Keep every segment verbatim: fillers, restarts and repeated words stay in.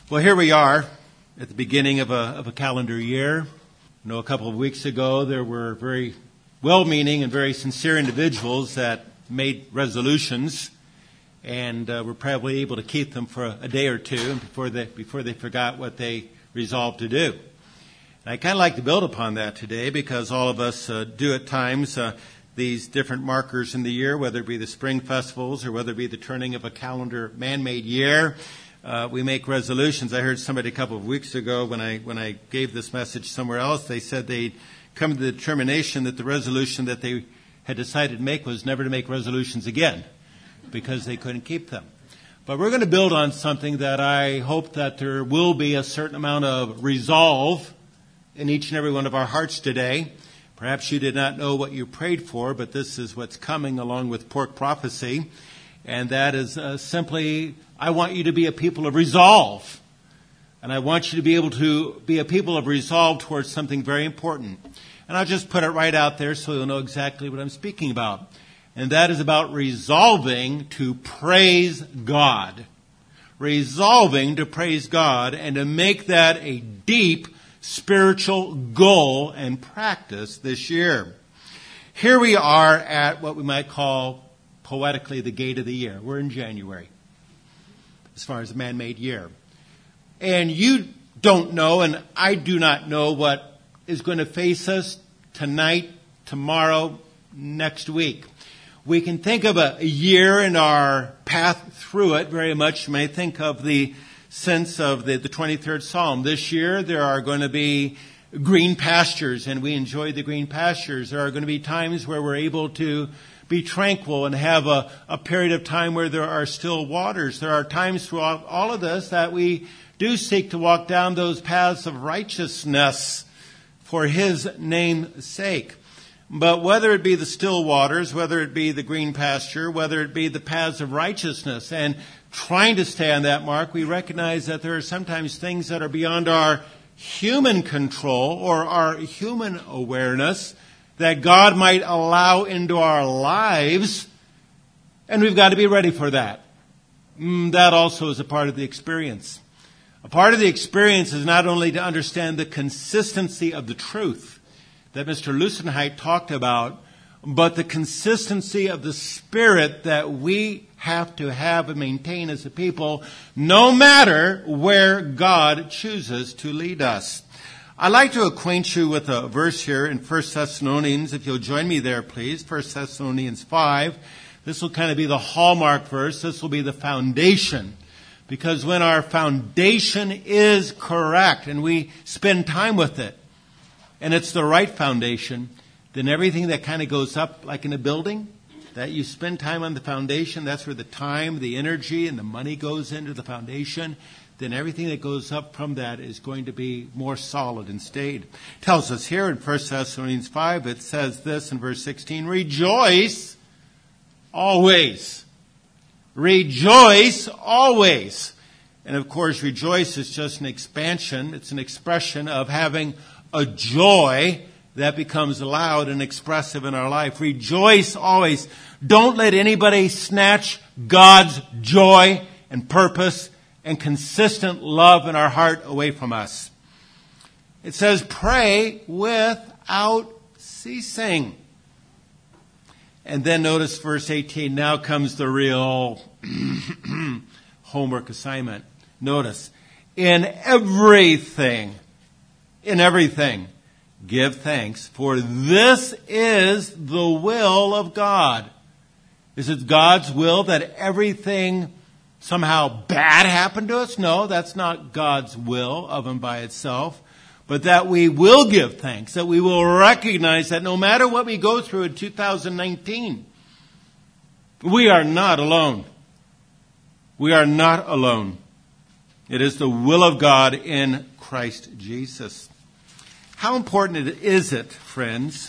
Well, here we are at the beginning of a, of a calendar year. You know, a couple of weeks ago, there were very well-meaning and very sincere individuals that made resolutions and uh, were probably able to keep them for a, a day or two before they, before they forgot what they resolved to do. And I kind of like to build upon that today because all of us uh, do at times uh, these different markers in the year, whether it be the spring festivals or whether it be the turning of a calendar man-made year. Uh, we make resolutions. I heard somebody a couple of weeks ago when I when I gave this message somewhere else, they said they'd come to the determination that the resolution that they had decided to make was never to make resolutions again because they couldn't keep them. But we're going to build on something that I hope that there will be a certain amount of resolve in each and every one of our hearts today. Perhaps you did not know what you prayed for, but this is what's coming along with pork prophecy. And that is uh, simply, I want you to be a people of resolve. And I want you to be able to be a people of resolve towards something very important. And I'll just put it right out there so you'll know exactly what I'm speaking about. And that is about resolving to praise God. Resolving to praise God and to make that a deep spiritual goal and practice this year. Here we are at what we might call poetically the gate of the year. We're in January as far as the man-made year. And you don't know, and I do not know what is going to face us tonight, tomorrow, next week. We can think of a year in our path through it very much. You may think of the sense of the, the twenty-third Psalm. This year there are going to be green pastures, and we enjoy the green pastures. There are going to be times where we're able to be tranquil and have a, a period of time where there are still waters. There are times throughout all of this that we do seek to walk down those paths of righteousness for His name's sake. But whether it be the still waters, whether it be the green pasture, whether it be the paths of righteousness, and trying to stay on that mark, we recognize that there are sometimes things that are beyond our human control or our human awareness that God might allow into our lives, and we've got to be ready for that. Mm, that also is a part of the experience. A part of the experience is not only to understand the consistency of the truth that Mister Lusenheit talked about, but the consistency of the spirit that we have to have and maintain as a people, no matter where God chooses to lead us. I'd like to acquaint you with a verse here in First Thessalonians. If you'll join me there, please. First Thessalonians five. This will kind of be the hallmark verse. This will be the foundation. Because when our foundation is correct and we spend time with it, and it's the right foundation, then everything that kind of goes up like in a building, that you spend time on the foundation, that's where the time, the energy, and the money goes into the foundation, then everything that goes up from that is going to be more solid and stayed. It tells us here in First Thessalonians five, it says this in verse sixteen, rejoice always. Rejoice always. And of course, rejoice is just an expansion. It's an expression of having a joy that becomes loud and expressive in our life. Rejoice always. Don't let anybody snatch God's joy and purpose and consistent love in our heart away from us. It says, pray without ceasing. And then notice verse eighteen. Now comes the real homework assignment. Notice, in everything, in everything, give thanks, for this is the will of God. Is it God's will that everything somehow bad happened to us? No, that's not God's will of and by itself. But that we will give thanks, that we will recognize that no matter what we go through in two thousand nineteen, we are not alone. We are not alone. It is the will of God in Christ Jesus. How important is it, friends,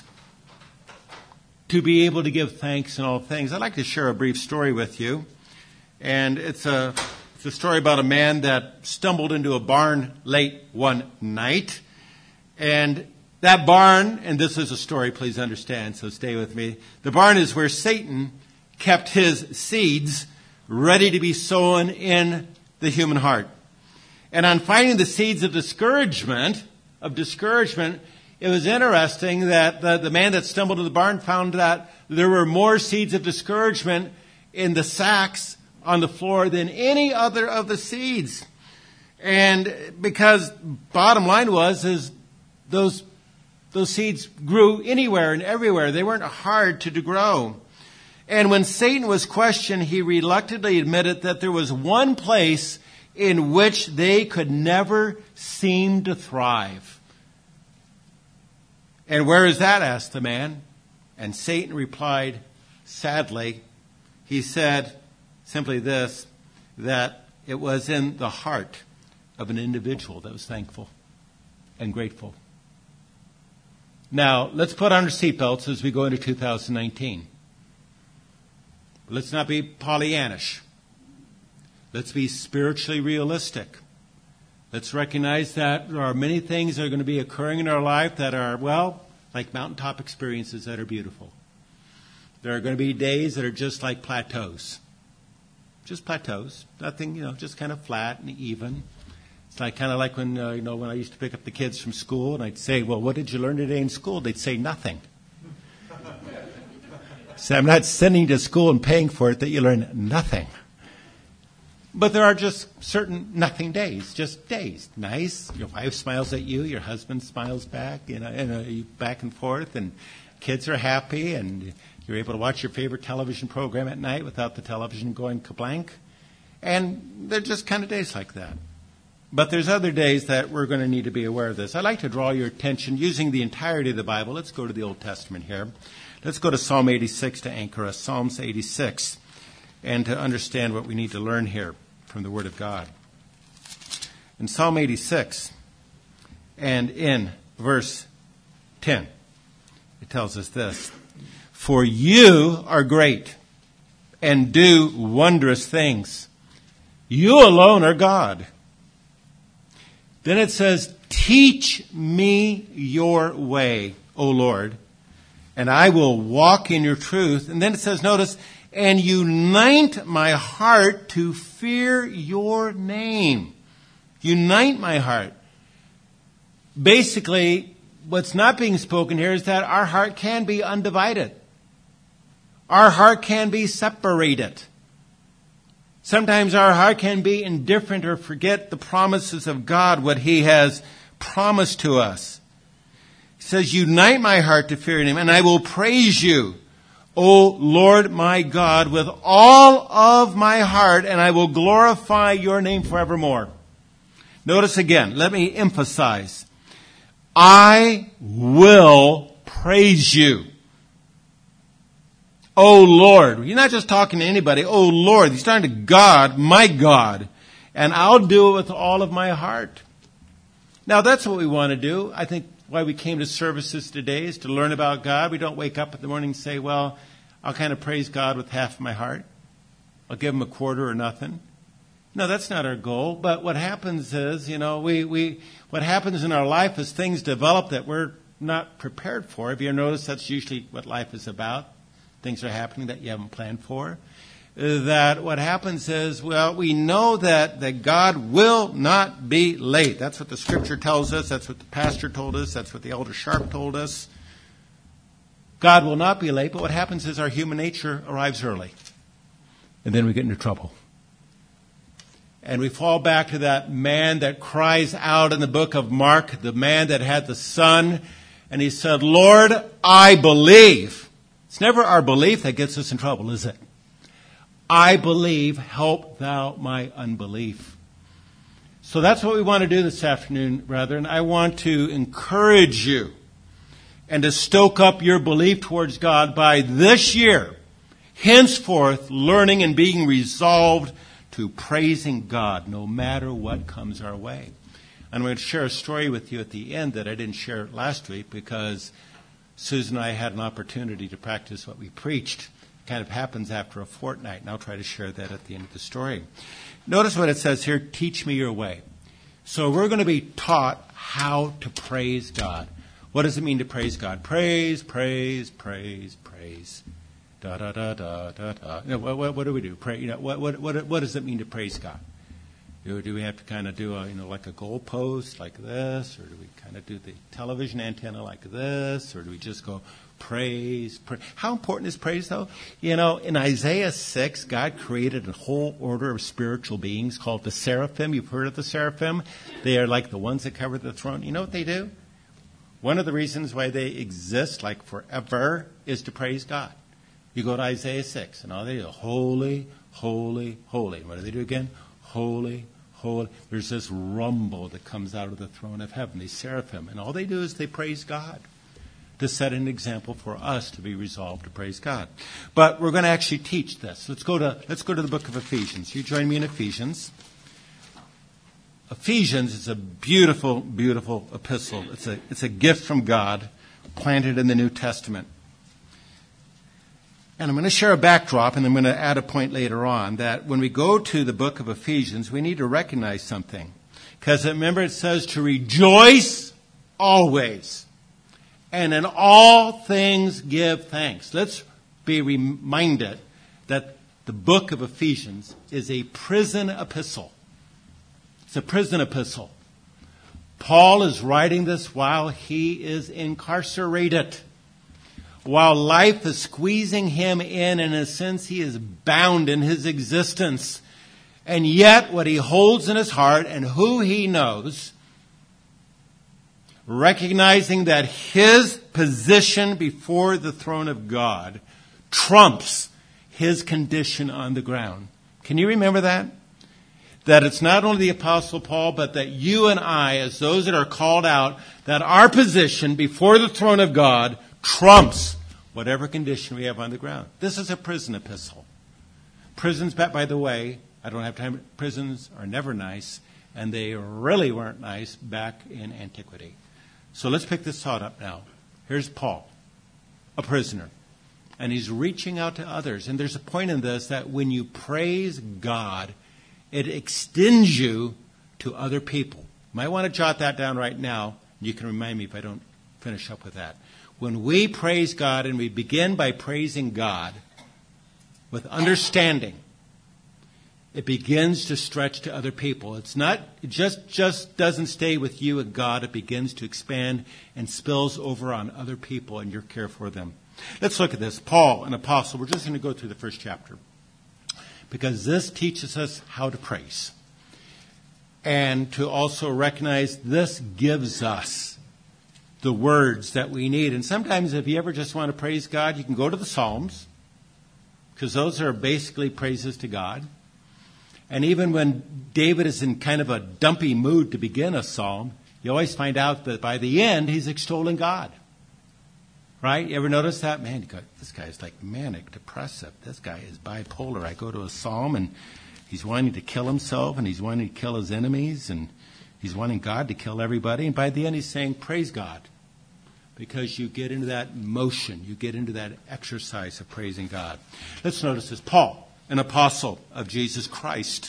to be able to give thanks in all things? I'd like to share a brief story with you. And it's a, it's a story about a man that stumbled into a barn late one night. And that barn, and this is a story, please understand, so stay with me. The barn is where Satan kept his seeds ready to be sown in the human heart. And on finding the seeds of discouragement, of discouragement, it was interesting that the, the man that stumbled in the barn found that there were more seeds of discouragement in the sacks on the floor than any other of the seeds. And because bottom line was, is those, those seeds grew anywhere and everywhere. They weren't hard to grow. And when Satan was questioned, he reluctantly admitted that there was one place in which they could never seem to thrive. And where is that? Asked the man. And Satan replied, sadly, he said simply this, that it was in the heart of an individual that was thankful and grateful. Now, let's put on our seatbelts as we go into two thousand nineteen. Let's not be Pollyannish. Let's be spiritually realistic. Let's recognize that there are many things that are going to be occurring in our life that are, well, like mountaintop experiences that are beautiful. There are going to be days that are just like plateaus. Just plateaus. Nothing, you know, just kind of flat and even. It's like kind of like when, uh, you know, when I used to pick up the kids from school and I'd say, well, what did you learn today in school? They'd say nothing. So I'm not sending you to school and paying for it that you learn nothing. But there are just certain nothing days, just days. Nice. Your wife smiles at you, your husband smiles back, you know, and uh, you back and forth, and kids are happy, and you're able to watch your favorite television program at night without the television going kablank. And they're just kind of days like that. But there's other days that we're going to need to be aware of this. I'd like to draw your attention using the entirety of the Bible. Let's go to the Old Testament here. Let's go to Psalm eighty-six to anchor us, Psalms eighty-six, and to understand what we need to learn here from the Word of God. In Psalm eighty-six, and in verse ten, it tells us this, for you are great and do wondrous things. You alone are God. Then it says, teach me your way, O Lord, and I will walk in your truth. And then it says, notice, and unite my heart to fear your name. Unite my heart. Basically, what's not being spoken here is that our heart can be undivided. Our heart can be separated. Sometimes our heart can be indifferent or forget the promises of God, what He has promised to us. He says, unite my heart to fear Him, and I will praise you, O Lord my God, with all of my heart, and I will glorify your name forevermore. Notice again, let me emphasize, I will praise you. O Lord. You're not just talking to anybody. O Lord. He's talking to God, my God. And I'll do it with all of my heart. Now, that's what we want to do. I think why we came to services today is to learn about God. We don't wake up in the morning and say, well, I'll kind of praise God with half of my heart. I'll give Him a quarter or nothing. No, that's not our goal. But what happens is, you know, we, we what happens in our life is things develop that we're not prepared for. Have you ever noticed that's usually what life is about? Things are happening that you haven't planned for. That what happens is, well, we know that, that God will not be late. That's what the Scripture tells us. That's what the pastor told us. That's what the Elder Sharp told us. God will not be late, but what happens is our human nature arrives early. And then we get into trouble. And we fall back to that man that cries out in the book of Mark, the man that had the son, and he said, Lord, I believe. It's never our belief that gets us in trouble, is it? I believe, help thou my unbelief. So that's what we want to do this afternoon, brethren. I want to encourage you and to stoke up your belief towards God by this year, henceforth learning and being resolved to praising God no matter what comes our way. I'm going to share a story with you at the end that I didn't share last week because Susan and I had an opportunity to practice what we preached. It kind of happens after a fortnight, and I'll try to share that at the end of the story. Notice what it says here, teach me your way. So we're going to be taught how to praise God. What does it mean to praise God? Praise, praise, praise, praise. Da, da, da, da, da, da. You know, what, what, what do we do? Pray, you know, what, what, what, what does it mean to praise God? Do, do we have to kind of do a, you know, like a goalpost like this? Or do we kind of do the television antenna like this? Or do we just go praise, praise? How important is praise, though? You know, in Isaiah six, God created a whole order of spiritual beings called the seraphim. You've heard of the seraphim? They are like the ones that cover the throne. You know what they do? One of the reasons why they exist like forever is to praise God. You go to Isaiah six, and all they do, holy, holy, holy. And what do they do again? Holy, holy. There's this rumble that comes out of the throne of heaven, these seraphim. And all they do is they praise God to set an example for us to be resolved to praise God. But we're going to actually teach this. Let's go to, let's go to the book of Ephesians. You join me in Ephesians. Ephesians is a beautiful, beautiful epistle. It's a, it's a gift from God planted in the New Testament. And I'm going to share a backdrop, and I'm going to add a point later on, that when we go to the book of Ephesians, we need to recognize something. Because remember, it says to rejoice always, and in all things give thanks. Let's be reminded that the book of Ephesians is a prison epistle. It's a prison epistle. Paul is writing this while he is incarcerated. While life is squeezing him in, in a sense, he is bound in his existence. And yet, what he holds in his heart and who he knows, recognizing that his position before the throne of God trumps his condition on the ground. Can you remember that? That it's not only the Apostle Paul, but that you and I, as those that are called out, that our position before the throne of God trumps whatever condition we have on the ground. This is a prison epistle. Prisons, by the way, I don't have time, prisons are never nice, and they really weren't nice back in antiquity. So let's pick this thought up now. Here's Paul, a prisoner, and he's reaching out to others. And there's a point in this that when you praise God, it extends you to other people. You might want to jot that down right now. You can remind me if I don't finish up with that. When we praise God, and we begin by praising God with understanding, it begins to stretch to other people. It's not, it just, just doesn't stay with you and God. It begins to expand and spills over on other people and your care for them. Let's look at this. Paul, an apostle. We're just going to go through the first chapter, because this teaches us how to praise. And to also recognize this gives us the words that we need. And sometimes if you ever just want to praise God, you can go to the Psalms, because those are basically praises to God. And even when David is in kind of a dumpy mood to begin a psalm, you always find out that by the end, he's extolling God. Right? You ever notice that? Man, you go, this guy is like manic, depressive. This guy is bipolar. I go to a psalm, and he's wanting to kill himself, and he's wanting to kill his enemies, and he's wanting God to kill everybody. And by the end, he's saying, praise God. Because you get into that motion. You get into that exercise of praising God. Let's notice this. Paul, an apostle of Jesus Christ,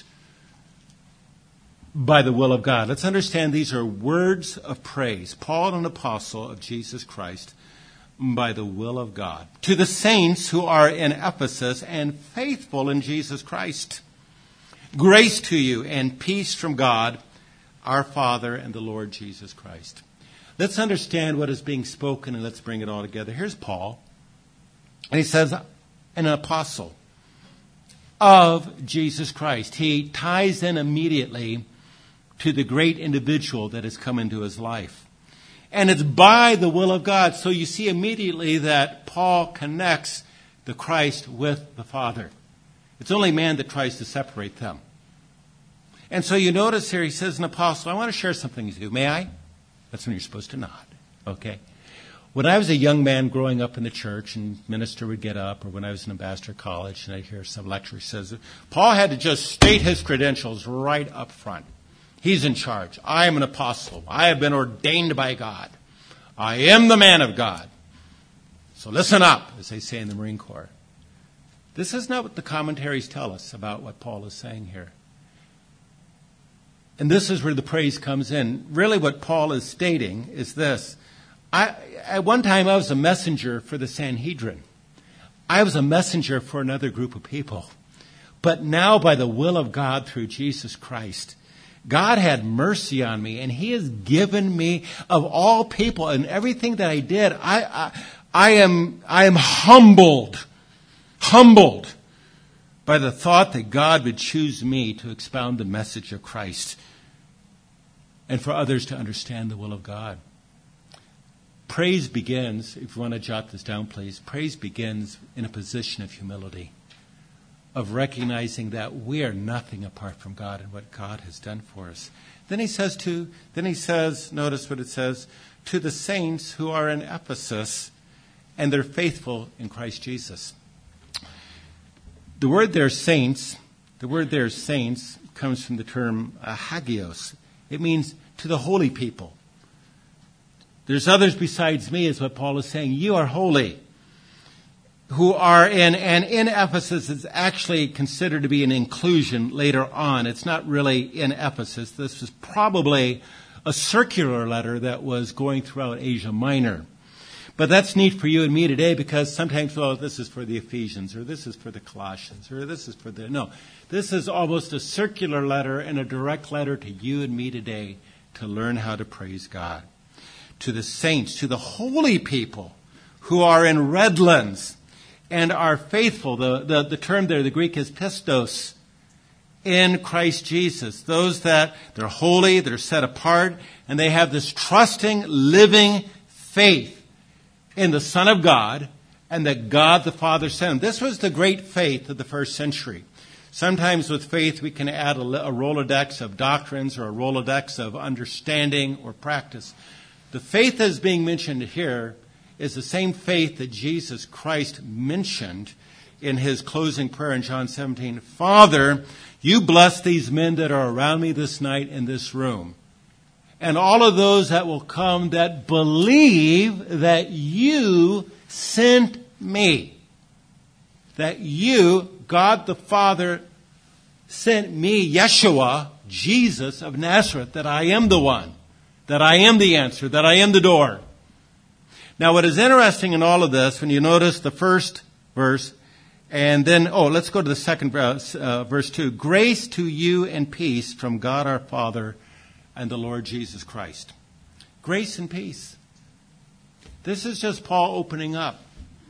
by the will of God. Let's understand these are words of praise. Paul, an apostle of Jesus Christ, by the will of God. To the saints who are in Ephesus and faithful in Jesus Christ. Grace to you and peace from God, our Father, and the Lord Jesus Christ. Let's understand what is being spoken, and let's bring it all together. Here's Paul. And he says, an apostle of Jesus Christ. He ties in immediately to the great individual that has come into his life. And it's by the will of God. So you see immediately that Paul connects the Christ with the Father. It's only man that tries to separate them. And so you notice here he says, an apostle. I want to share something with you. May I? That's when you're supposed to nod. Okay. When I was a young man growing up in the church, and minister would get up, or when I was in Ambassador College, and I'd hear some lecturer says, Paul had to just state his credentials right up front. He's in charge. I am an apostle. I have been ordained by God. I am the man of God. So listen up, as they say in the Marine Corps. This is not what the commentaries tell us about what Paul is saying here. And this is where the praise comes in. Really what Paul is stating is this. I, at one time I was a messenger for the Sanhedrin. I was a messenger for another group of people. But now by the will of God through Jesus Christ, God had mercy on me, and he has given me, of all people and everything that I did, I, I, I am, I am humbled, humbled by the thought that God would choose me to expound the message of Christ and for others to understand the will of God. Praise begins, if you want to jot this down, please, praise begins in a position of humility, of recognizing that we are nothing apart from God and what God has done for us. Then he says to, then he says, notice what it says, to the saints who are in Ephesus and they're faithful in Christ Jesus. The word there, saints, the word there, saints, comes from the term uh, hagios. It means to the holy people. There's others besides me, is what Paul is saying. You are holy. Who are in, and in Ephesus is actually considered to be an inclusion later on. It's not really in Ephesus. This was probably a circular letter that was going throughout Asia Minor. But that's neat for you and me today, because sometimes, well, this is for the Ephesians, or this is for the Colossians, or this is for the, no. This is almost a circular letter and a direct letter to you and me today to learn how to praise God. To the saints, to the holy people who are in Redlands and are faithful. The, the, the term there, the Greek is pistos, in Christ Jesus. Those that they're holy, they're set apart, and they have this trusting, living faith in the Son of God and that God the Father sent him. This was the great faith of the first century. Sometimes with faith we can add a, a Rolodex of doctrines or a Rolodex of understanding or practice. The faith that is being mentioned here is the same faith that Jesus Christ mentioned in his closing prayer in John seventeen. Father, you bless these men that are around me this night in this room, and all of those that will come that believe that you sent me. That you, God the Father, sent me, Yeshua, Jesus of Nazareth, that I am the one, that I am the answer, that I am the door. Now, what is interesting in all of this, when you notice the first verse, and then, oh, let's go to the second verse, uh, verse two. Grace to you and peace from God our Father and the Lord Jesus Christ. Grace and peace. This is just Paul opening up.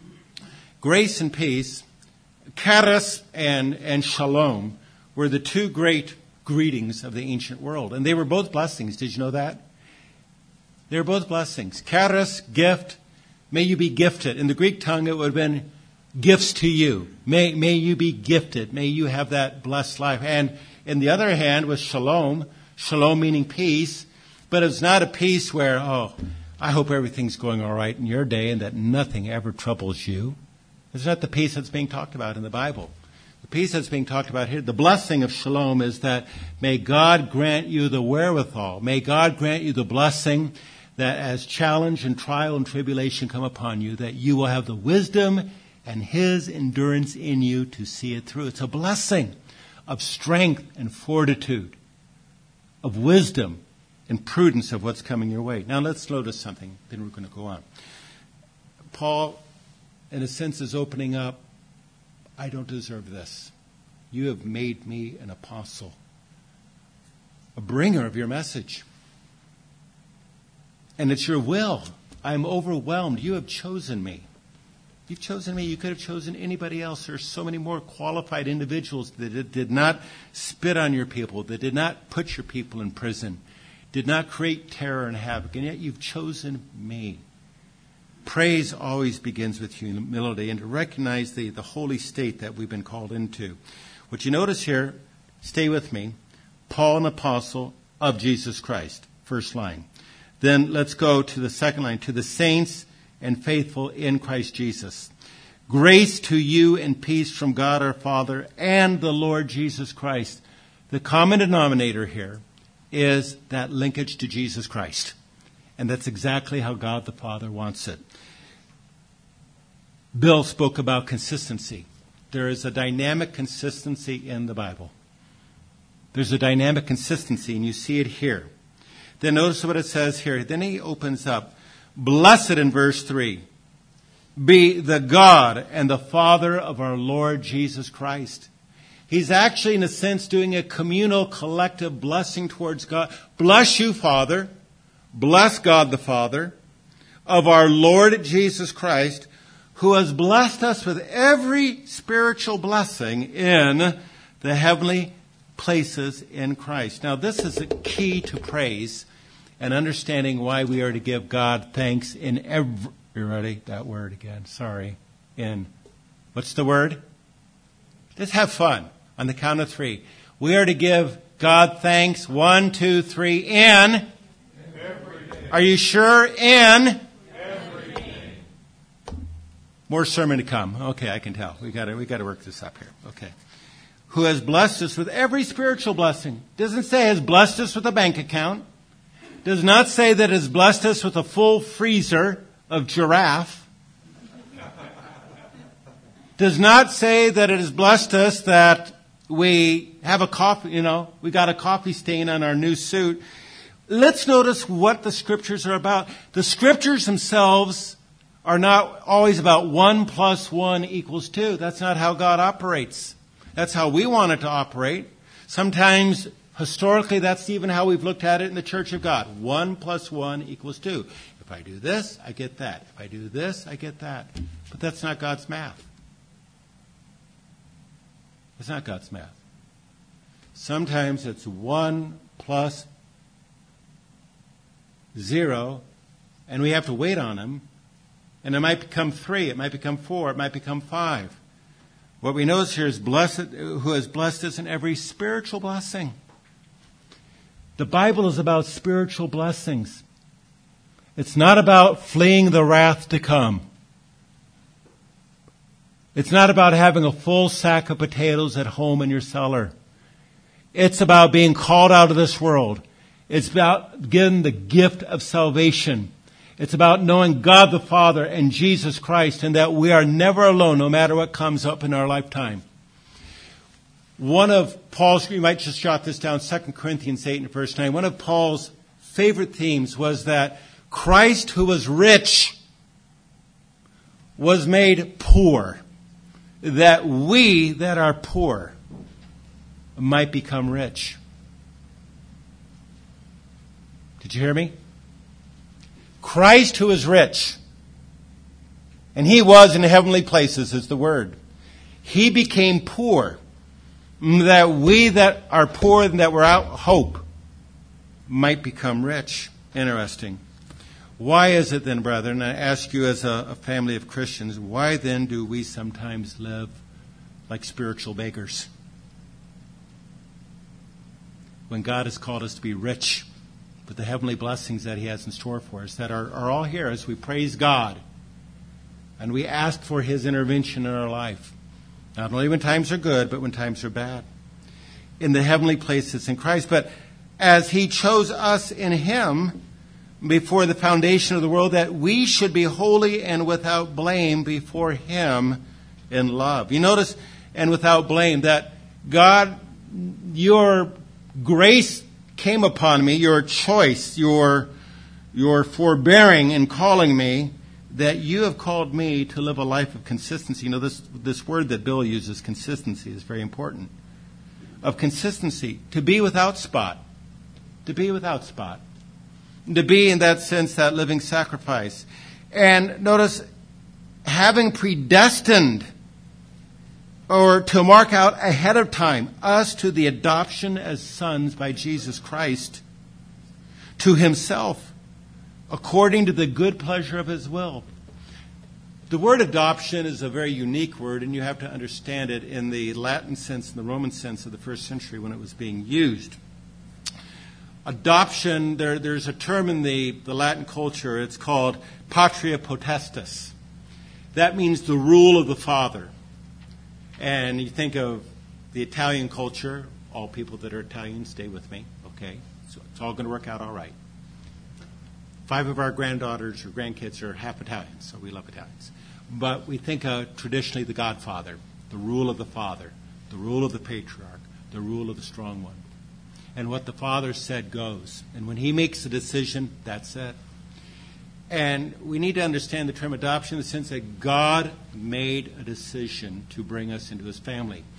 Grace and peace, charis and, and shalom, were the two great greetings of the ancient world. And they were both blessings. Did you know that? They were both blessings. Charis, gift. May you be gifted. In the Greek tongue, it would have been gifts to you. May, may you be gifted. May you have that blessed life. And in the other hand was shalom. Shalom meaning peace. But it's not a peace where, oh, I hope everything's going all right in your day and that nothing ever troubles you. It's not the peace that's being talked about in the Bible. The peace that's being talked about here, the blessing of shalom, is that may God grant you the wherewithal. May God grant you the blessing that as challenge and trial and tribulation come upon you, that you will have the wisdom and his endurance in you to see it through. It's a blessing of strength and fortitude, of wisdom and prudence of what's coming your way. Now let's slow to something, then we're going to go on. Paul, in a sense, is opening up, I don't deserve this. You have made me an apostle, a bringer of your message. And it's your will. I'm overwhelmed. You have chosen me. You've chosen me. You could have chosen anybody else. There are so many more qualified individuals that did not spit on your people, that did not put your people in prison, did not create terror and havoc, and yet you've chosen me. Praise always begins with humility and to recognize the, the holy state that we've been called into. What you notice here, stay with me, Paul, an apostle of Jesus Christ, first line. Then let's go to the second line, to the saints and faithful in Christ Jesus. Grace to you and peace from God our Father and the Lord Jesus Christ. The common denominator here is that linkage to Jesus Christ. And that's exactly how God the Father wants it. Bill spoke about consistency. There is a dynamic consistency in the Bible. There's a dynamic consistency, and you see it here. Then notice what it says here. Then he opens up. Blessed in verse three. Be the God and the Father of our Lord Jesus Christ. He's actually, in a sense, doing a communal, collective blessing towards God. Bless you, Father. Bless God the Father of our Lord Jesus Christ, who has blessed us with every spiritual blessing in the heavenly places in Christ. Now, this is a key to praise and understanding why we are to give God thanks in every... You ready? That word again. Sorry. In... What's the word? Just have fun. On the count of three. We are to give God thanks. One, two, three. In. Are you sure? In. More sermon to come. Okay, I can tell. We got to we got to work this up here. Okay. Who has blessed us with every spiritual blessing. Doesn't say has blessed us with a bank account. Does not say that has blessed us with a full freezer of giraffe. Does not say that it has blessed us that we have a coffee, you know, we got a coffee stain on our new suit. Let's notice what the Scriptures are about. The Scriptures themselves are not always about one plus one equals two. That's not how God operates. That's how we want it to operate. Sometimes, historically, that's even how we've looked at it in the Church of God. One plus one equals two. If I do this, I get that. If I do this, I get that. But that's not God's math. It's not God's math. Sometimes it's one plus zero, and we have to wait on them. And it might become three, it might become four, it might become five. What we notice here is blessed, who has blessed us in every spiritual blessing. The Bible is about spiritual blessings. It's not about fleeing the wrath to come. It's not about having a full sack of potatoes at home in your cellar. It's about being called out of this world. It's about getting the gift of salvation. It's about knowing God the Father and Jesus Christ, and that we are never alone no matter what comes up in our lifetime. One of Paul's, you might just jot this down, Second Corinthians eight and verse nine. One of Paul's favorite themes was that Christ, who was rich, was made poor, that we that are poor might become rich. Did you hear me? Christ, who is rich, and he was in heavenly places, is the word. He became poor, that we that are poor and that were out hope might become rich. Interesting. Why is it then, brethren, I ask you as a, a family of Christians, why then do we sometimes live like spiritual beggars? When God has called us to be rich with the heavenly blessings that he has in store for us, that are, are all here as we praise God and we ask for his intervention in our life. Not only when times are good, but when times are bad. In the heavenly places in Christ. But as he chose us in him before the foundation of the world, that we should be holy and without blame before him in love. You notice, and without blame, that God, your grace came upon me, your choice, your, your forbearing in calling me, that you have called me to live a life of consistency. You know, this, this word that Bill uses, consistency, is very important. Of consistency. To be without spot. To be without spot. To be, in that sense, that living sacrifice. And notice, having predestined, or to mark out ahead of time, us to the adoption as sons by Jesus Christ to himself, according to the good pleasure of his will. The word adoption is a very unique word, and you have to understand it in the Latin sense and the Roman sense of the first century when it was being used. Adoption, there, there's a term in the, the Latin culture, it's called patria potestas. That means the rule of the father. And you think of the Italian culture, all people that are Italian, stay with me, okay? So it's all going to work out all right. Five of our granddaughters or grandkids are half Italian, so we love Italians. But we think of traditionally the Godfather, the rule of the father, the rule of the patriarch, the rule of the strong one. And what the father said goes. And when he makes a decision, that's it. And we need to understand the term adoption in the sense that God made a decision to bring us into his family.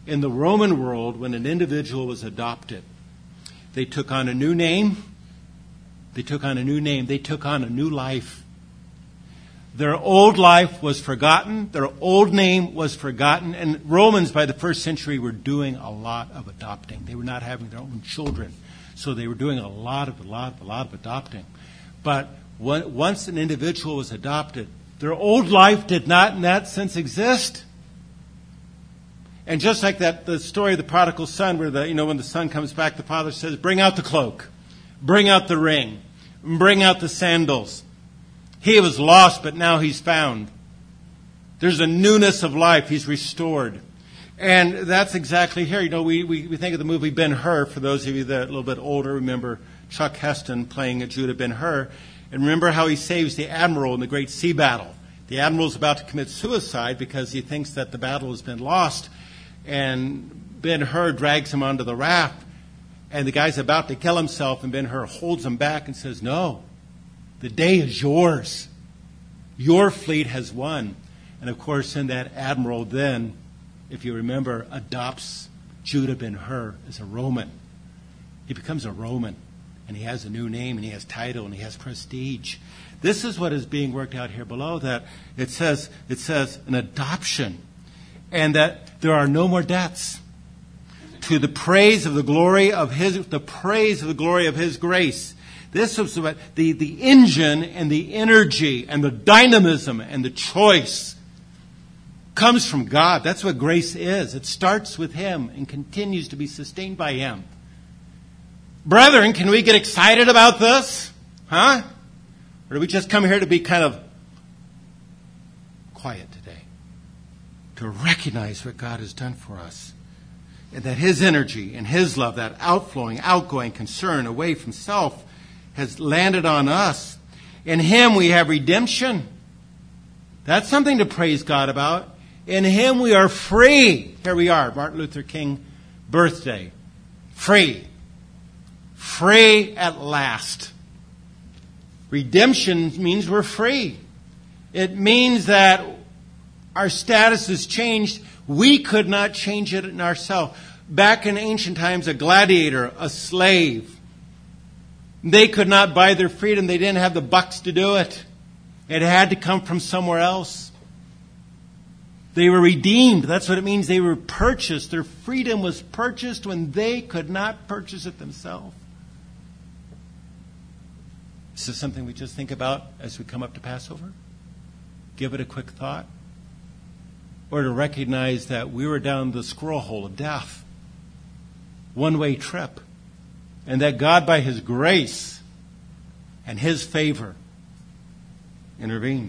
In the Roman world, when an individual was adopted, they took on a new name. They took on a new name. They took on a new life. Their old life was forgotten. Their old name was forgotten. And Romans, by the first century, were doing a lot of adopting. They were not having their own children. So they were doing a lot of, a lot, a lot of adopting. But when, once an individual was adopted, their old life did not in that sense exist. And just like that, the story of the prodigal son, where the, you know, when the son comes back, the father says, bring out the cloak, bring out the ring, bring out the sandals. He was lost, but now he's found. There's a newness of life. He's restored. And that's exactly here. You know, we, we, we think of the movie Ben-Hur. For those of you that are a little bit older, remember Chuck Heston playing Judah Ben-Hur. And remember how he saves the admiral in the great sea battle. The admiral's about to commit suicide because he thinks that the battle has been lost. And Ben-Hur drags him onto the raft. And the guy's about to kill himself. And Ben-Hur holds him back and says, no. The day is yours. Your fleet has won. And of course, then that admiral then, if you remember, adopts Judah Ben-Hur as a Roman. He becomes a Roman. And he has a new name, and he has title, and he has prestige. This is what is being worked out here below, that it says, it says an adoption. And that there are no more debts. To the praise of the glory of his, the praise of the glory of his grace. This was about the, the engine and the energy and the dynamism and the choice comes from God. That's what grace is. It starts with him and continues to be sustained by him. Brethren, can we get excited about this? Huh? Or do we just come here to be kind of quiet today? To recognize what God has done for us. And that his energy and his love, that outflowing, outgoing concern away from self, has landed on us. In him we have redemption. That's something to praise God about. In him we are free. Here we are, Martin Luther King birthday. Free. Free at last. Redemption means we're free. It means that our status has changed. We could not change it in ourselves. Back in ancient times, a gladiator, a slave, they could not buy their freedom. They didn't have the bucks to do it. It had to come from somewhere else. They were redeemed. That's what it means. They were purchased. Their freedom was purchased when they could not purchase it themselves. This is something we just think about as we come up to Passover. Give it a quick thought. Or to recognize that we were down the squirrel hole of death. One-way trip. And that God, by his grace and his favor, intervened.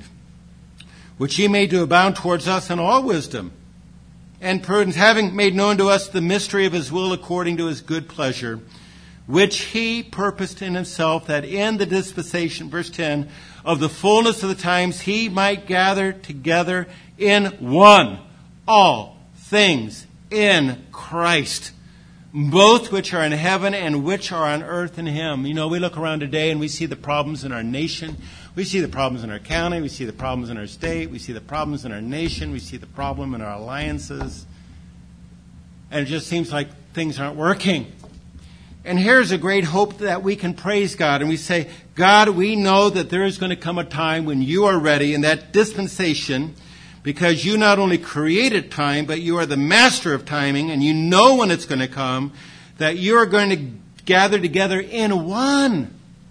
Which he made to abound towards us in all wisdom and prudence, having made known to us the mystery of his will according to his good pleasure, which he purposed in himself, that in the dispensation, verse ten, of the fullness of the times he might gather together in one all things in Christ, both which are in heaven and which are on earth in him. You know, we look around today and we see the problems in our nation. We see the problems in our county. We see the problems in our state. We see the problems in our nation. We see the problem in our alliances. And it just seems like things aren't working. And here's a great hope that we can praise God. And we say, God, we know that there is going to come a time when you are ready in that dispensation, because you not only created time, but you are the master of timing, and you know when it's going to come, that you are going to gather together in one.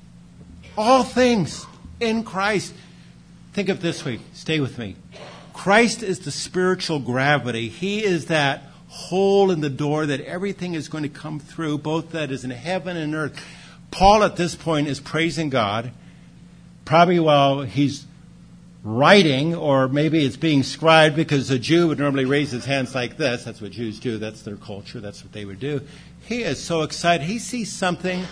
All things in Christ. Think of it this way. Stay with me. Christ is the spiritual gravity. He is that hole in the door that everything is going to come through, both that is in heaven and earth. Paul at this point is praising God, probably while he's writing, or maybe it's being scribed, because a Jew would normally raise his hands like this. That's what Jews do. That's their culture. That's what they would do. He is so excited. He sees something.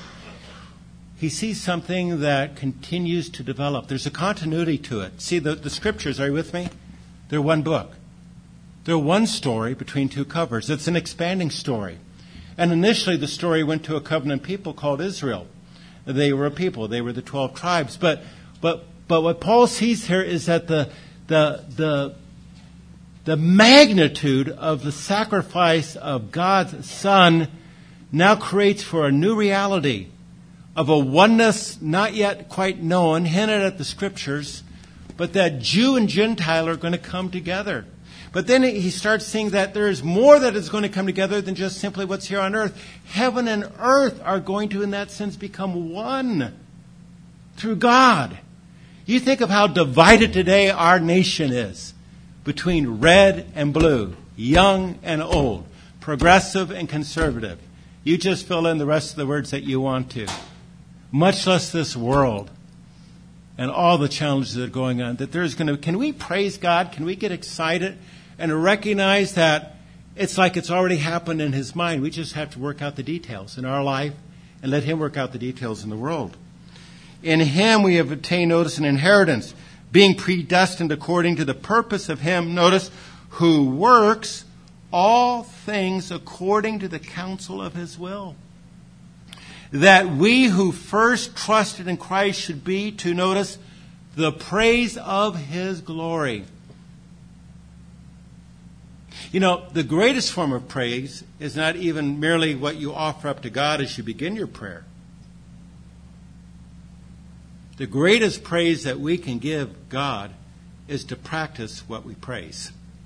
He sees something that continues to develop. There's a continuity to it. See, the, the scriptures, are you with me? They're one book. They're one story between two covers. It's an expanding story. And initially the story went to a covenant people called Israel. They were a people. They were the twelve tribes. But but but what Paul sees here is that the the the the magnitude of the sacrifice of God's Son now creates for a new reality of a oneness not yet quite known, hinted at the Scriptures, but that Jew and Gentile are going to come together. But then he starts seeing that there is more that is going to come together than just simply what's here on earth. Heaven and earth are going to, in that sense, become one through God. You think of how divided today our nation is between red and blue, young and old, progressive and conservative. You just fill in the rest of the words that you want to. Much less this world and all the challenges that are going on. That there's going to, can we praise God? Can we get excited and recognize that it's like it's already happened in His mind? We just have to work out the details in our life and let Him work out the details in the world. In Him we have obtained, notice, an inheritance, being predestined according to the purpose of Him, notice, who works all things according to the counsel of His will. That we who first trusted in Christ should be to, notice, the praise of His glory. You know, the greatest form of praise is not even merely what you offer up to God as you begin your prayer. The greatest praise that we can give God is to practice what we praise.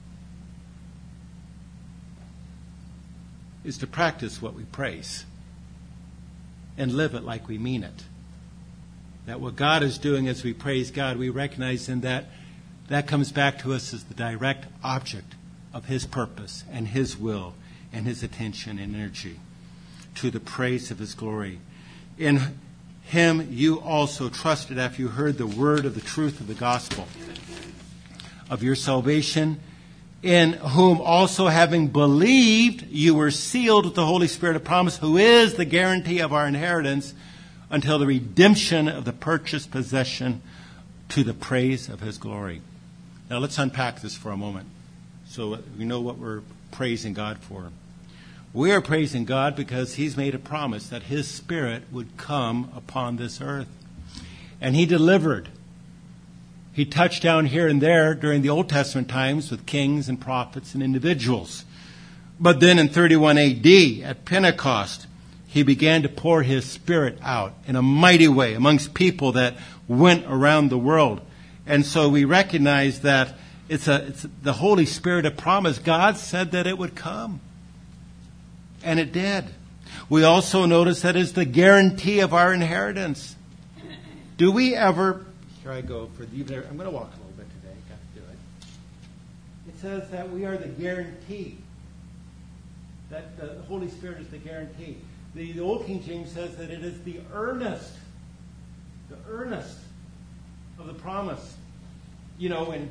Is to practice what we praise. And live it like we mean it. That what God is doing as we praise God, we recognize in that that comes back to us as the direct object of His purpose and His will and His attention and energy to the praise of His glory. In Him you also trusted after you heard the word of the truth of the gospel of your salvation, in whom also having believed you were sealed with the Holy Spirit of promise, who is the guarantee of our inheritance until the redemption of the purchased possession to the praise of His glory. Now let's unpack this for a moment so we know what we're praising God for. We are praising God because He's made a promise that His Spirit would come upon this earth. And He delivered. He touched down here and there during the Old Testament times with kings and prophets and individuals. But then in thirty-one A D, at Pentecost, He began to pour His Spirit out in a mighty way amongst people that went around the world. And so we recognize that it's, a, it's the Holy Spirit of promise. God said that it would come. And it did. We also notice that is the guarantee of our inheritance. Do we ever... Here I go. For the, I'm going to walk a little bit today. Got to do it. It says that we are the guarantee. That the Holy Spirit is the guarantee. The, the Old King James says that it is the earnest. The earnest of the promise. You know, when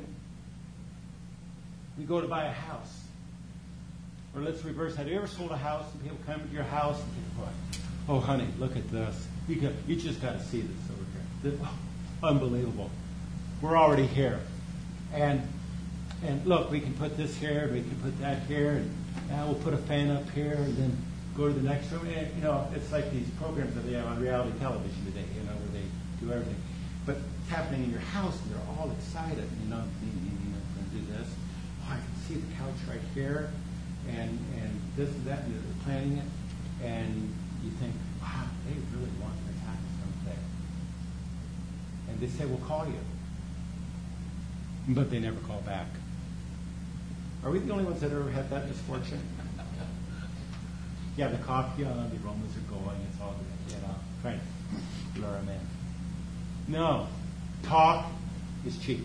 we go to buy a house. Or let's reverse that. Have you ever sold a house and people come to your house and think, what? Oh, honey, look at this. You, got, you just got to see this over here. This, oh, unbelievable. We're already here. And and look, we can put this here, we can put that here, and now we'll put a fan up here, and then go to the next room. And, you know, it's like these programs that they have on reality television today, you know, where they do everything. But it's happening in your house, and they're all excited. You know, you know, going to do this. Oh, I can see the couch right here. And and this and that, and they're planning it, and you think, wow, they really want their tax someday. And they say, we'll call you. But they never call back. Are we the only ones that ever had that misfortune? Yeah, the coffee on, the aromas are going, it's all good, you know, trying to lure them in. No, talk is cheap.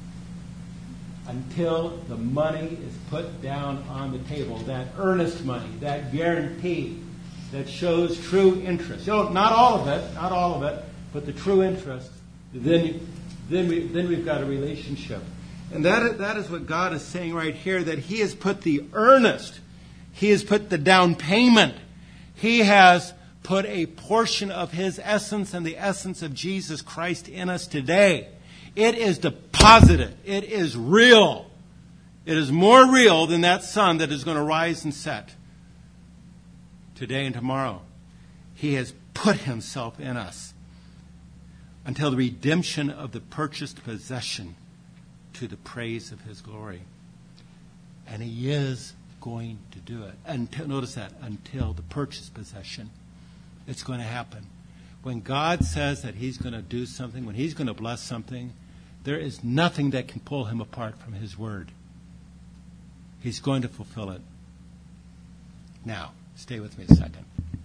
Until the money is put down on the table, that earnest money, that guarantee that shows true interest. You know, not all of it, not all of it, but the true interest. Then, then we then we've got a relationship, and that that is what God is saying right here. That He has put the earnest, He has put the down payment, He has put a portion of His essence and the essence of Jesus Christ in us today. It is deposited. It is real. It is more real than that sun that is going to rise and set today and tomorrow. He has put Himself in us until the redemption of the purchased possession to the praise of His glory. And he is going to do it. Until, notice that, until the purchased possession. It's going to happen. When God says that he's going to do something, when he's going to bless something, there is nothing that can pull him apart from his word. He's going to fulfill it. Now, stay with me a second.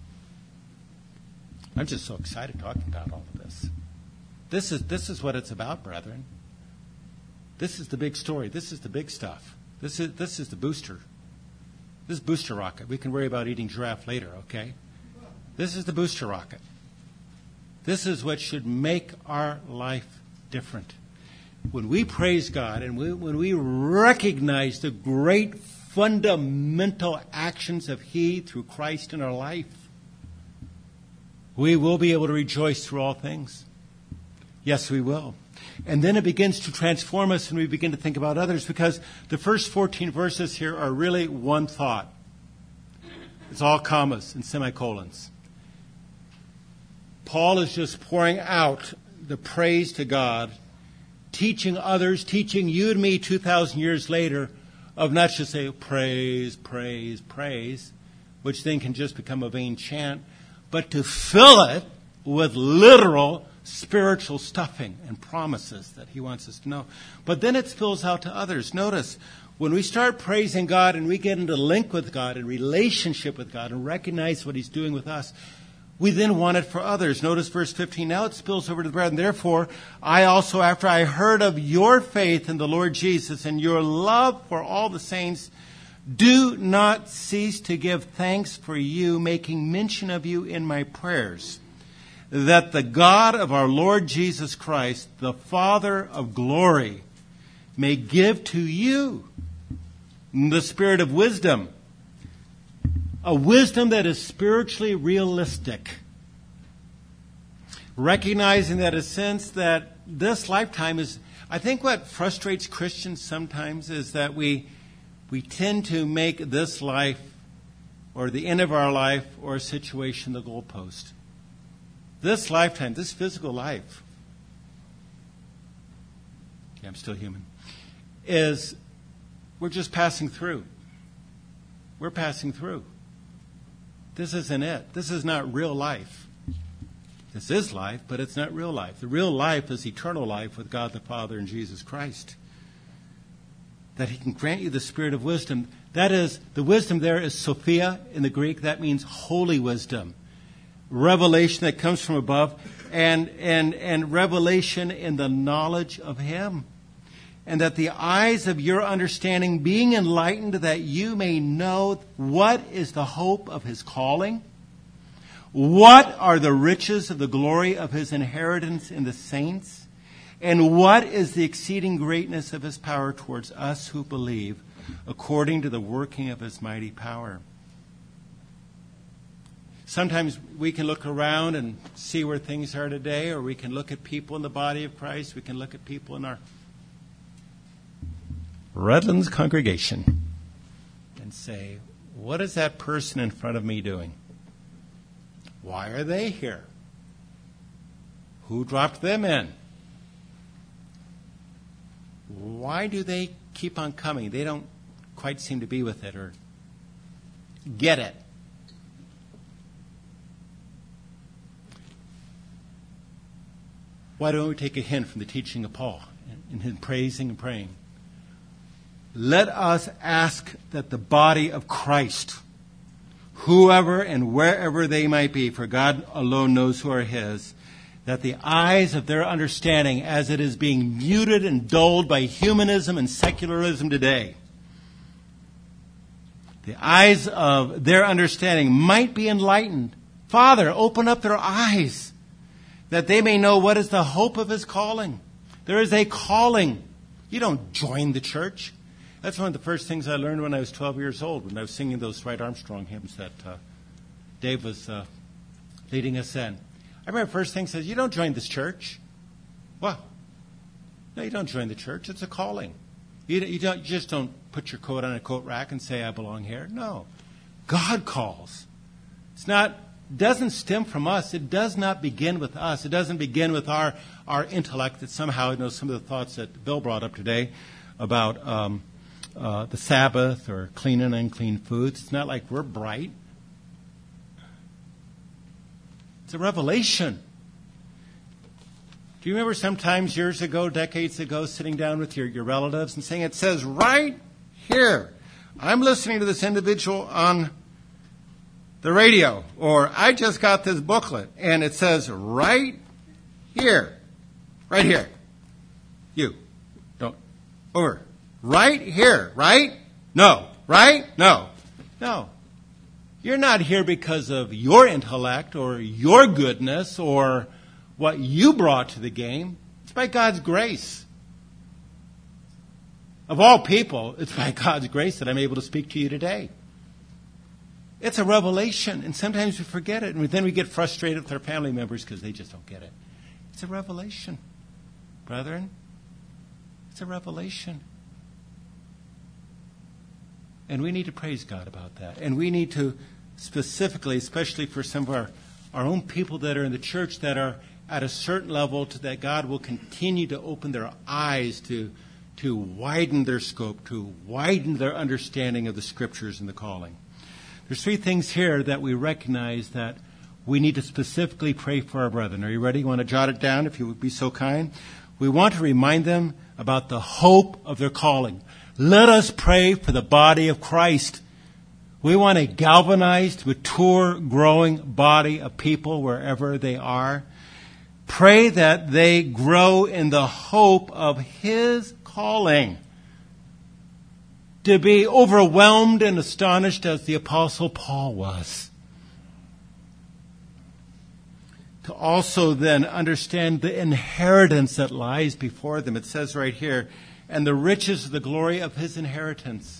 I'm just so excited talking about all of this. This is this is what it's about, brethren. This is the big story. This is the big stuff. This is this is the booster. This is booster rocket. We can worry about eating giraffe later, okay? This is the booster rocket. This is what should make our life different. When we praise God and we, when we recognize the great fundamental actions of He through Christ in our life, we will be able to rejoice through all things. Yes, we will. And then it begins to transform us and we begin to think about others, because the first fourteen verses here are really one thought. It's all commas and semicolons. Paul is just pouring out the praise to God, teaching others, teaching you and me two thousand years later of not just say praise, praise, praise, which then can just become a vain chant, but to fill it with literal spiritual stuffing and promises that he wants us to know. But then it spills out to others. Notice, when we start praising God and we get into link with God and relationship with God and recognize what he's doing with us, we then want it for others. Notice verse fifteen. Now it spills over to the brethren. Therefore, I also, after I heard of your faith in the Lord Jesus and your love for all the saints, do not cease to give thanks for you, making mention of you in my prayers, that the God of our Lord Jesus Christ, the Father of glory, may give to you the spirit of wisdom, a wisdom that is spiritually realistic, recognizing that a sense that this lifetime is, I think what frustrates Christians sometimes is that we we tend to make this life or the end of our life or a situation the goalpost. This lifetime, this physical life, yeah, I'm still human, is we're just passing through. We're passing through. This isn't it. This is not real life. This is life, but it's not real life. The real life is eternal life with God the Father and Jesus Christ. That he can grant you the spirit of wisdom. That is, the wisdom there is Sophia in the Greek. That means holy wisdom. Revelation that comes from above, and, and, and revelation in the knowledge of him. And that the eyes of your understanding being enlightened, that you may know what is the hope of his calling, what are the riches of the glory of his inheritance in the saints, and what is the exceeding greatness of his power towards us who believe, according to the working of his mighty power. Sometimes we can look around and see where things are today, or we can look at people in the body of Christ. We can look at people in our Redlands congregation and say, what is that person in front of me doing? Why are they here? Who dropped them in? Why do they keep on coming? They don't quite seem to be with it or get it. Why don't we take a hint from the teaching of Paul in his praising and praying? Let us ask that the body of Christ, whoever and wherever they might be, for God alone knows who are his, that the eyes of their understanding, as it is being muted and dulled by humanism and secularism today, the eyes of their understanding might be enlightened. Father, open up their eyes, that they may know what is the hope of his calling. There is a calling. You don't join the church. That's one of the first things I learned when I was twelve years old, when I was singing those Dwight Armstrong hymns that uh, Dave was uh, leading us in. I remember the first thing says, you don't join this church. Well, no, you don't join the church. It's a calling. You, you, don't, you just don't put your coat on a coat rack and say, I belong here. No. God calls. It's not, doesn't stem from us. It does not begin with us. It doesn't begin with our, our intellect that somehow, you know, some of the thoughts that Bill brought up today about um, uh, the Sabbath or clean and unclean foods. It's not like we're bright. It's a revelation. Do you remember sometimes years ago, decades ago, sitting down with your, your relatives and saying, it says right here, I'm listening to this individual on the radio, or I just got this booklet, and it says right here, right here. You, don't, over. Right here, right? No. Right? No. No. You're not here because of your intellect or your goodness or what you brought to the game. It's by God's grace. Of all people, it's by God's grace that I'm able to speak to you today. It's a revelation, and sometimes we forget it, and then we get frustrated with our family members because they just don't get it. It's a revelation, brethren. It's a revelation. And we need to praise God about that. And we need to specifically, especially for some of our, our own people that are in the church that are at a certain level, to that God will continue to open their eyes to, to widen their scope, to widen their understanding of the Scriptures and the calling. There's three things here that we recognize that we need to specifically pray for our brethren. Are you ready? You want to jot it down if you would be so kind? We want to remind them about the hope of their calling. Let us pray for the body of Christ. We want a galvanized, mature, growing body of people wherever they are. Pray that they grow in the hope of His calling. To be overwhelmed and astonished as the Apostle Paul was. To also then understand the inheritance that lies before them. It says right here, and the riches of the glory of His inheritance.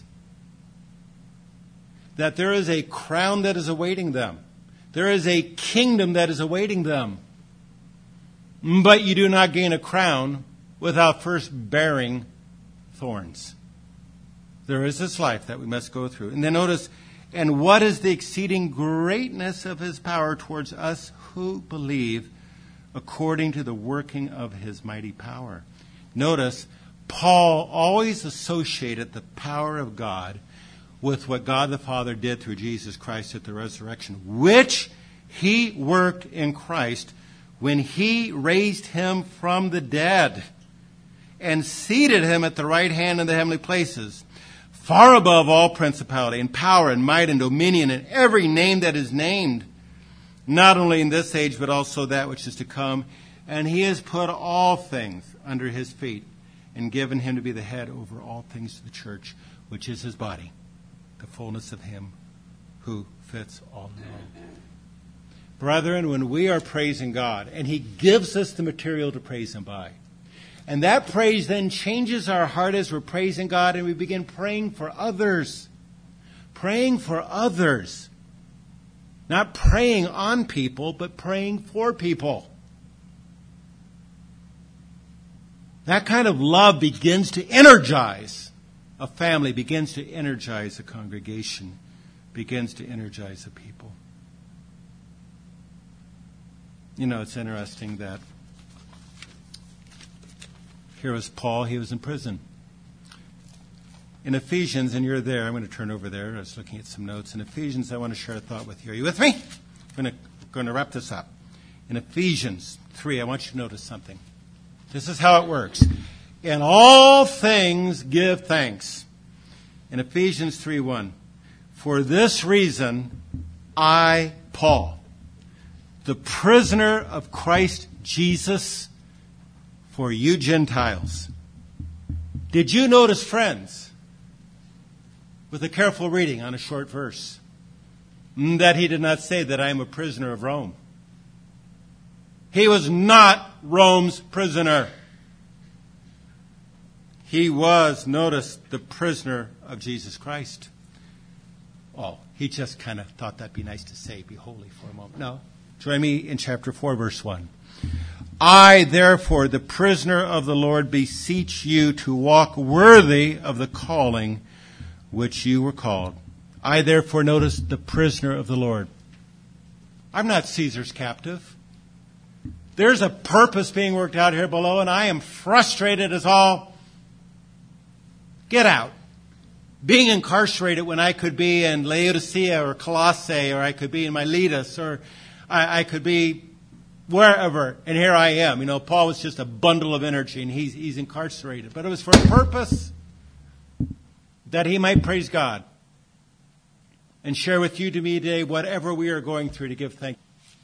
That there is a crown that is awaiting them. There is a kingdom that is awaiting them. But you do not gain a crown without first bearing thorns. There is this life that we must go through. And then notice, and what is the exceeding greatness of His power towards us who believe, according to the working of His mighty power. Notice, Paul always associated the power of God with what God the Father did through Jesus Christ at the resurrection, which He worked in Christ when He raised Him from the dead and seated Him at the right hand in the heavenly places, far above all principality and power and might and dominion and every name that is named, not only in this age but also that which is to come. And He has put all things under His feet and given Him to be the head over all things to the church, which is His body, the fullness of Him who fits all in all. Brethren, when we are praising God, and He gives us the material to praise Him by, and that praise then changes our heart as we're praising God, and we begin praying for others. Praying for others. Not praying on people, but praying for people. That kind of love begins to energize a family, begins to energize a congregation, begins to energize a people. You know, it's interesting that here was Paul, he was in prison. In Ephesians, and you're there, I'm going to turn over there. I was looking at some notes. In Ephesians, I want to share a thought with you. Are you with me? I'm going to, going to wrap this up. In Ephesians three, I want you to notice something. This is how it works. In all things, give thanks. In Ephesians three one, for this reason, I, Paul, the prisoner of Christ Jesus, for you Gentiles. Did you notice, friends, with a careful reading on a short verse, that he did not say that I am a prisoner of Rome? He was not Rome's prisoner. He was, notice, the prisoner of Jesus Christ. Oh, he just kind of thought that'd be nice to say, be holy for a moment. No. Join me in chapter four, verse one. I, therefore, the prisoner of the Lord, beseech you to walk worthy of the calling which you were called. I, therefore, notice, the prisoner of the Lord. I'm not Caesar's captive. There's a purpose being worked out here below, and I am frustrated as all get out. being incarcerated when I could be in Laodicea or Colossae, or I could be in Miletus, or I, I could be wherever, and here I am. You know, Paul was just a bundle of energy, and he's, he's incarcerated. But it was for a purpose, that he might praise God and share with you to me today whatever we are going through to give thanks.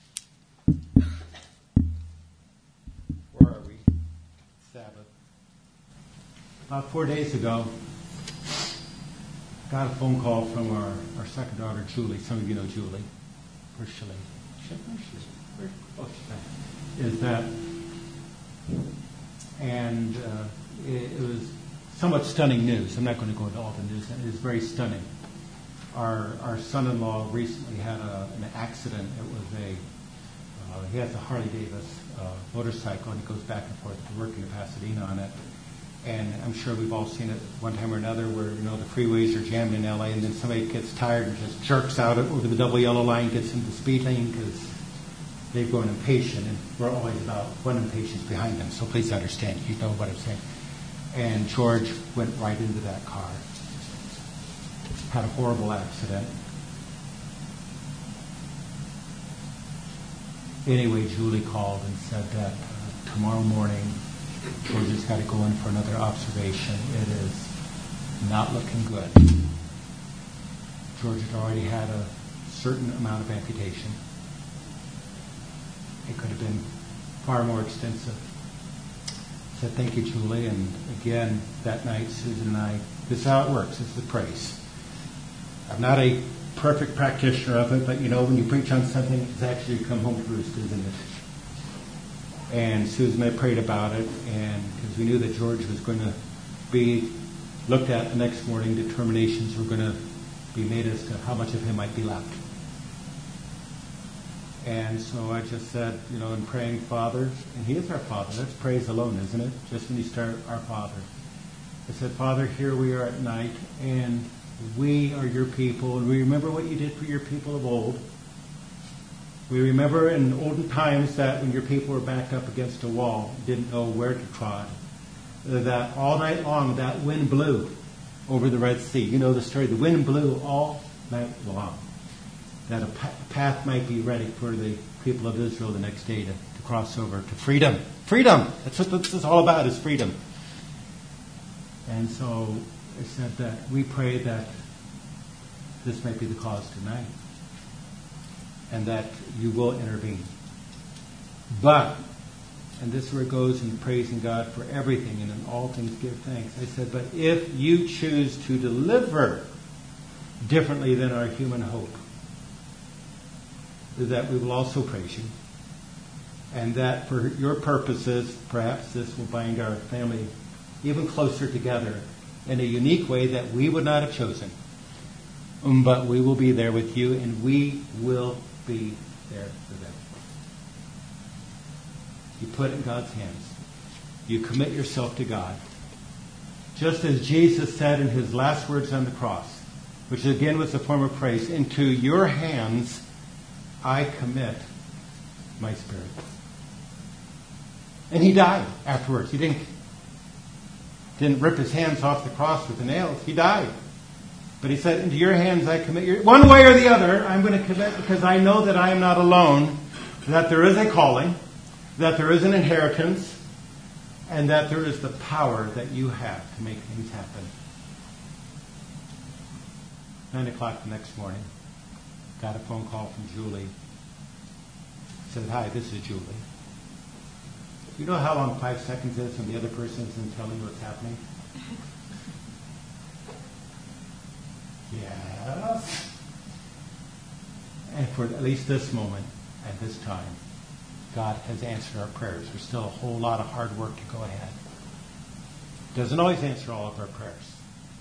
Where are we? Sabbath. About four days ago, got a phone call from our, our second daughter, Julie. Some of you know Julie. Where's Shelley? Where, oh, she's is that, and uh, it, it was somewhat stunning news. I'm not going to go into all the news. It is very stunning. Our our son-in-law recently had a, an accident. It was a, uh, he has a Harley Davis uh, motorcycle, and he goes back and forth to work in Pasadena on it. And I'm sure we've all seen it one time or another where, you know, the freeways are jammed in L A, and then somebody gets tired and just jerks out over the double yellow line, gets into the speed lane because they've grown impatient, and we're always about one impatience behind them. So please understand, you know what I'm saying. And George went right into that car. Had a horrible accident. Anyway, Julie called and said that uh, tomorrow morning George has got to go in for another observation. It is not looking good. George had already had a certain amount of amputation. It could have been far more extensive. I said, thank you, Julie. And again, that night, Susan and I, this is how it works. It's the praise. I'm not a perfect practitioner of it, but you know, when you preach on something, it's actually come home to roost, isn't it? And Susan and I prayed about it, and because we knew that George was going to be looked at the next morning, determinations were going to be made as to how much of him might be left. And so I just said, you know, in praying, Father, and He is our Father. That's praise alone, isn't it? Just when you start, our Father. I said, Father, here we are at night, and we are your people, and we remember what you did for your people of old. We remember in olden times that when your people were backed up against a wall, didn't know where to trod, that all night long that wind blew over the Red Sea. You know the story. The wind blew all night long, that a path might be ready for the people of Israel the next day to, to cross over to freedom. Freedom! That's what this is all about, is freedom. And so I said that we pray that this might be the cause tonight, and that you will intervene. But, and this is where it goes in praising God for everything, and in all things give thanks. I said, but if you choose to deliver differently than our human hope, that we will also praise you. And that for your purposes, perhaps this will bind our family even closer together in a unique way that we would not have chosen. Um, but we will be there with you, and we will be there for them. You put it in God's hands. You commit yourself to God. Just as Jesus said in his last words on the cross, which again was a form of praise, into your hands I commit my spirit. And he died afterwards. He didn't, didn't rip his hands off the cross with the nails. He died. But he said, into your hands I commit your... One way or the other, I'm going to commit, because I know that I am not alone, that there is a calling, that there is an inheritance, and that there is the power that you have to make things happen. Nine o'clock the next morning, got a phone call from Julie. Said, hi, this is Julie. You know how long five seconds is when the other person isn't telling you what's happening? Yes. And for at least this moment, at this time, God has answered our prayers. There's still a whole lot of hard work to go ahead. Doesn't always answer all of our prayers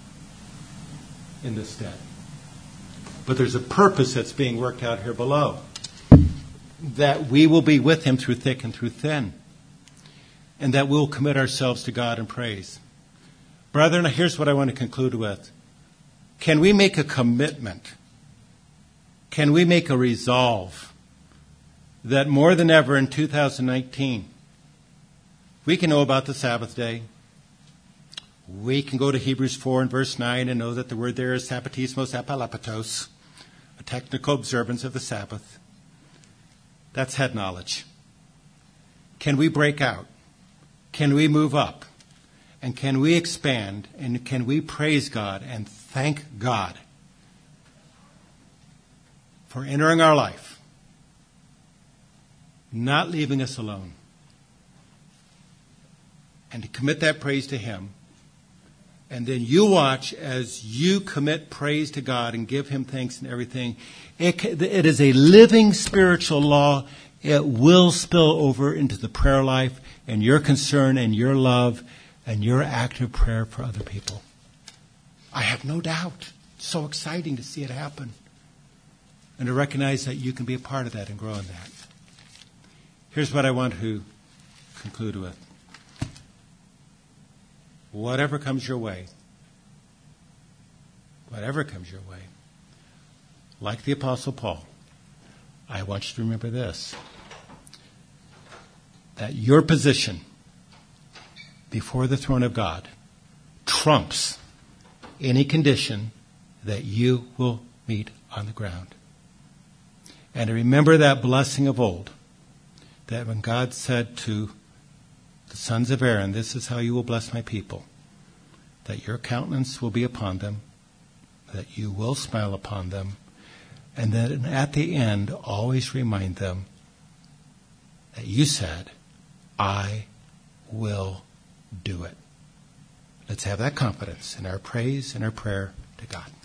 in this step. But there's a purpose that's being worked out here below. That we will be with him through thick and through thin. And that we'll commit ourselves to God in praise. Brethren, here's what I want to conclude with. Can we make a commitment? Can we make a resolve that more than ever in two thousand nineteen, we can know about the Sabbath day. We can go to Hebrews four and verse nine and know that the word there is sabatismos apalapatos, a technical observance of the Sabbath. That's head knowledge. Can we break out? Can we move up? And can we expand? And can we praise God and thank God for entering our life, not leaving us alone, and to commit that praise to Him? And then you watch as you commit praise to God and give Him thanks and everything. It, it is a living spiritual law. It will spill over into the prayer life and your concern and your love and your active prayer for other people. I have no doubt. It's so exciting to see it happen. And to recognize that you can be a part of that and grow in that. Here's what I want to conclude with. Whatever comes your way, whatever comes your way, like the Apostle Paul, I want you to remember this, that your position before the throne of God trumps any condition that you will meet on the ground. And to remember that blessing of old, that when God said to the sons of Aaron, this is how you will bless my people, that your countenance will be upon them, that you will smile upon them, and then at the end, always remind them that you said, I will do it. Let's have that confidence in our praise and our prayer to God.